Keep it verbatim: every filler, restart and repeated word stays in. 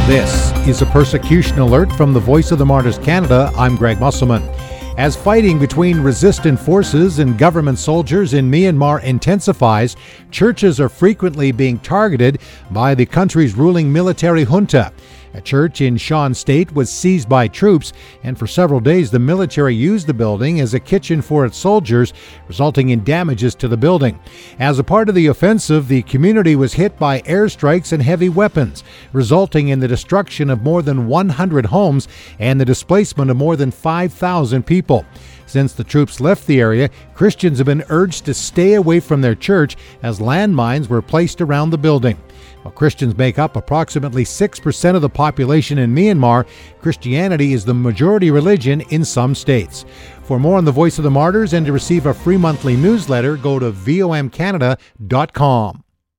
This is a persecution alert from the Voice of the Martyrs Canada. I'm Greg Musselman. As fighting between resistant forces and government soldiers in Myanmar intensifies, churches are frequently being targeted by the country's ruling military junta. A church in Shan State was seized by troops, and for several days the military used the building as a kitchen for its soldiers, resulting in damages to the building. As a part of the offensive, the community was hit by airstrikes and heavy weapons, resulting in the destruction of more than one hundred homes and the displacement of more than five thousand people. Since the troops left the area, Christians have been urged to stay away from their church as landmines were placed around the building. While Christians make up approximately six percent of the population in Myanmar, Christianity is the majority religion in some states. For more on the Voice of the Martyrs and to receive a free monthly newsletter, go to V O M Canada dot com.